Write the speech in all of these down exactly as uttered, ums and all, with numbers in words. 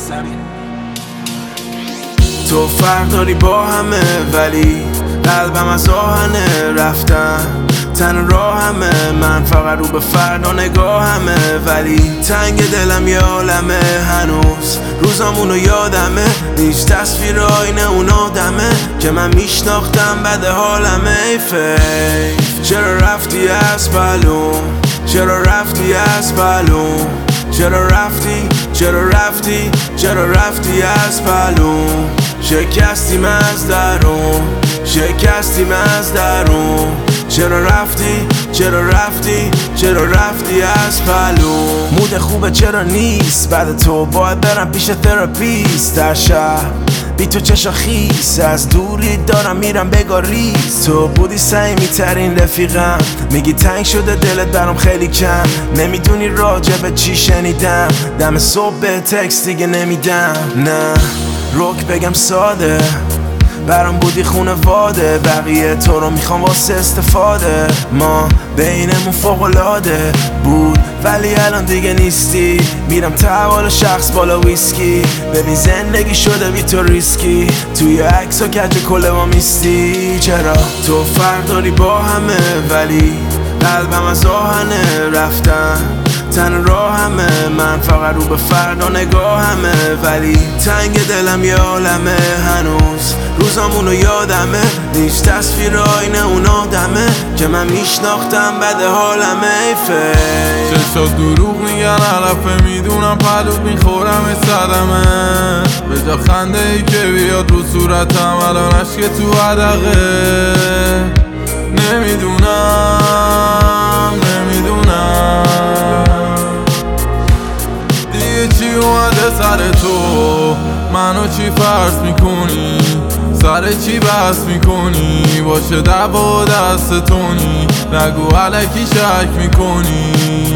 تو فرق داری با همه ولی قلبم از آهنه رفتن تن راه همه من فقط رو به فردا نگاه همه ولی تنگ دلم یه عالمه هنوز روزامونو یادمه هیچ تصویر آینه اون آدمه که من میشناختم بد حالمه ای فیف چرا رفتی از پلوم چرا رفتی از پلوم چرا رفتی چرا رفتی چرا رفتی از پلوم شکستیم از درون شکستیم از درون چرا رفتی چرا رفتی چرا رفتی از پلوم مود خوبه چرا نیست بعد تو باید برم پیش تراپیست در شهر بی تو چشا خیس از دوری دارم میرم بگاریز تو بودی صمیمی ترین رفیقم میگی تنگ شده دلت برام خیلی کم نمیدونی راجع به چی شنیدم دم صبح به تکست دیگه نمیدم نه روک بگم ساده برام بودی خونواده بقیه تو رو میخوام واسه استفاده ما بینمون فوق‌العاده بود ولی الان دیگه نیستی میرم تحوال شخص بالا ویسکی ببین زندگی شده بی تو ریسکی توی عکس و کج کله ما میستی چرا تو فرق داری با همه ولی قلبم از آهنه رفتن تن راه همه من فقط رو به فردا نگاه همه ولی تنگ دلم یه عالمه هنوز روزامونو یادمه هیچ تصویر آینه اون آدمه که من میشناختم بد حالمه ای فیف چشات دروغ میگن علفه میدونم پلوت میخورم صدمه به جا خنده ای که بیاد رو صورتم الان عشق تو عدقه نمیدونم نمیدونم دیگه چی اومده سر تو منو چی فرض میکنی سر چی بحث میکنی باشه دعوا دست تونی نگو علکی شک میکنی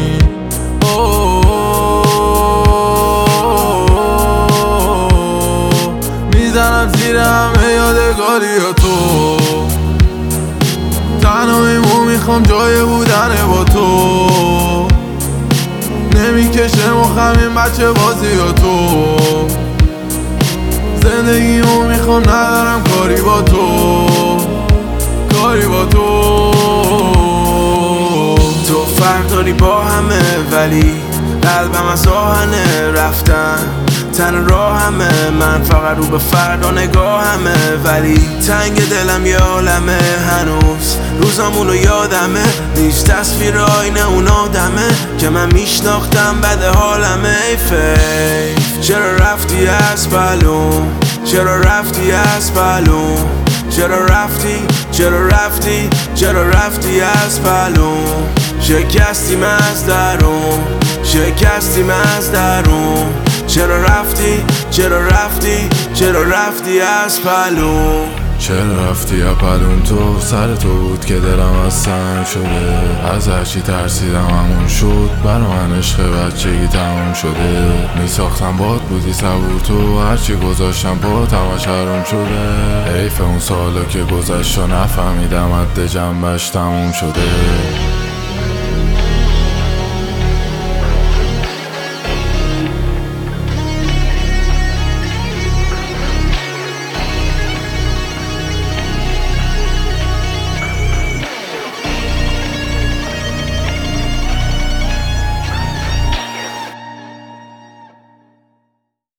میزنم زیر همه یادگاری تو تنها میمون میخوام جای بودن با تو نمیکشه مخم این بچه بازی با تو زندگیمو میخوام ندارم کاری با تو کاری با تو تو فرق داری با همه ولی قلبم از آهنه رفتن تن راه همه من فقط رو به فردا نگاه همه ولی تنگ دلم یه عالمه هنوز روزامونو یادمه هیچ تصویر آینه اون آدمه که من میشناختم بد حالمه ای فیف چرا رفتی از پلوم چرا رفتی از پلوم چرا رفتی چرا رفتی چرا رفتی از پلوم شکستیم از درون شکستیم از درون چرا رفتی چرا رفتی چرا رفتی از پلوم چرا رفتی اپلوم تو سر تو بود که دلم از سنگ شده از هرچی ترسیدم همون شد برا من عشق بچگی تموم شده میساختم باد بودی صبور تو هرچی گذاشتم با همش حروم شده حیف اون سالا که گذشت و نفهمیدم حد جنبش تموم شده